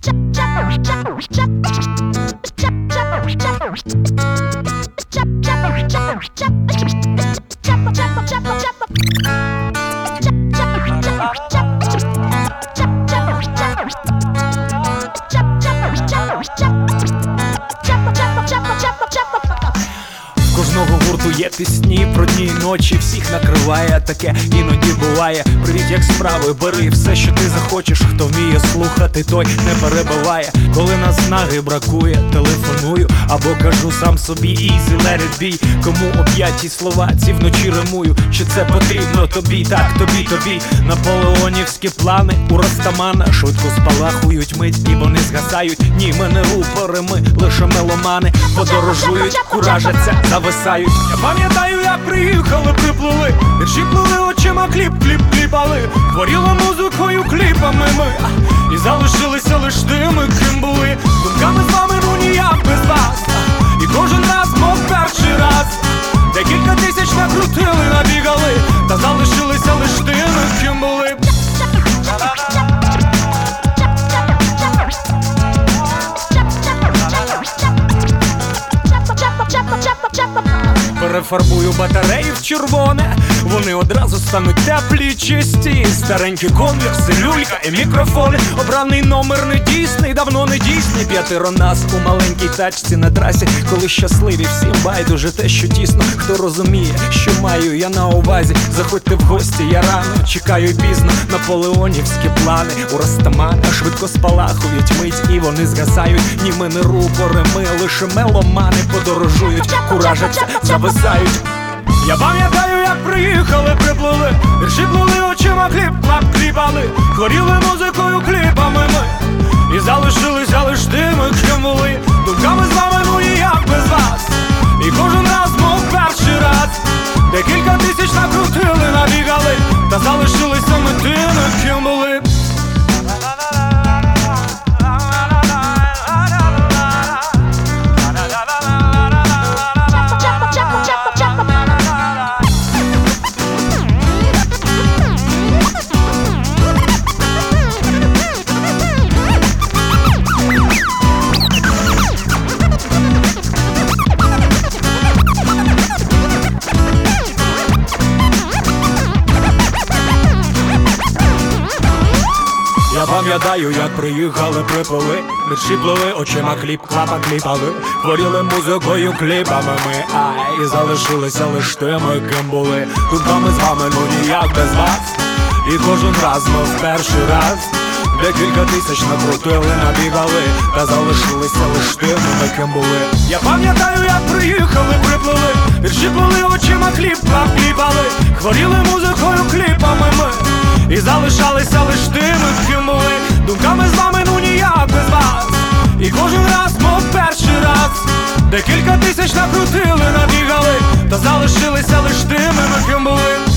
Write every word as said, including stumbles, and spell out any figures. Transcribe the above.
Кожного гурту є пісні про дні і ночі, всіх накриває, таке іноді буває. Привіт, як справи, бери все, що ти захочеш. Хто вміє слухати, той не перебиває. Коли наснаги бракує, телефоную або кажу сам собі easy, let it be. Кому оп'яті слова ці вночі римую, чи це потрібно тобі, так тобі, тобі. Наполеонівські плани у Растамана швидко спалахують мить і вони згасають. Ні, ми не рупори, ми лише меломани. Подорожують, куражаться, зависають. Я пам'ятаю, як приїхали, приплили, вірші плили очима, кліп, кліп, кліпали. Творіли музикою, кліпами ми, і залишилися лиш тими, ким були. Думками з вами, ну ніяк без вас. І кожен раз, мов перший раз. Декілька тисяч накрутили, набігали, та залишилися лиш тими, ким були. Перефарбую батареї в червоне, вони одразу стануть теплі, чисті. Старенькі конверси, люлька і мікрофони. Обраний номер не дійсний, давно не дійсний. П'ятеро нас у маленькій тачці на трасі. Коли щасливі, всім байдуже те, що тісно. Хто розуміє, що маю я на увазі. Заходьте в гості, я рано, чекаю пізно. Наполеонівські плани у Растамана швидко спалахують мить і вони згасають. Ні, ми не рупори, ми лише меломани. Подорожують, куражаться, зависають. Я пам'ятаю, як приїхали, приплили, вірші плили очима, кліп, клап, кліпали. Хворіли музикою, кліпами ми, і залишилися лиш тими, ким були. Думками з вами, ну ніяк без вас. І кожен раз, мов перший раз. Декілька тисяч накрутили, набігали, та залишилися ми тими, ким були. Я пам'ятаю, як приїхали, приплили, вірші плили очима, кліп, клапа, кліпали. Творіли музикою, кліпами ми, ай, і залишилися лиш тими, ким були. Думками з вами, ну ніяк без вас. І кожен раз, мов перший раз. Декілька тисяч накрутили, набігали, та залишилися лиш тими, ким були. Я пам'ятаю, як приїхали, приплили, вірші плили очима, кліп, клап, кліпали. Хворіли музикою, кліпами ми, і залишалися лиш тими, ким були. Думками з вами, ну ніяк без вас. І кожен раз, мов перший раз. Декілька тисяч накрутили, набігали, та залишилися лиш тими, ким були.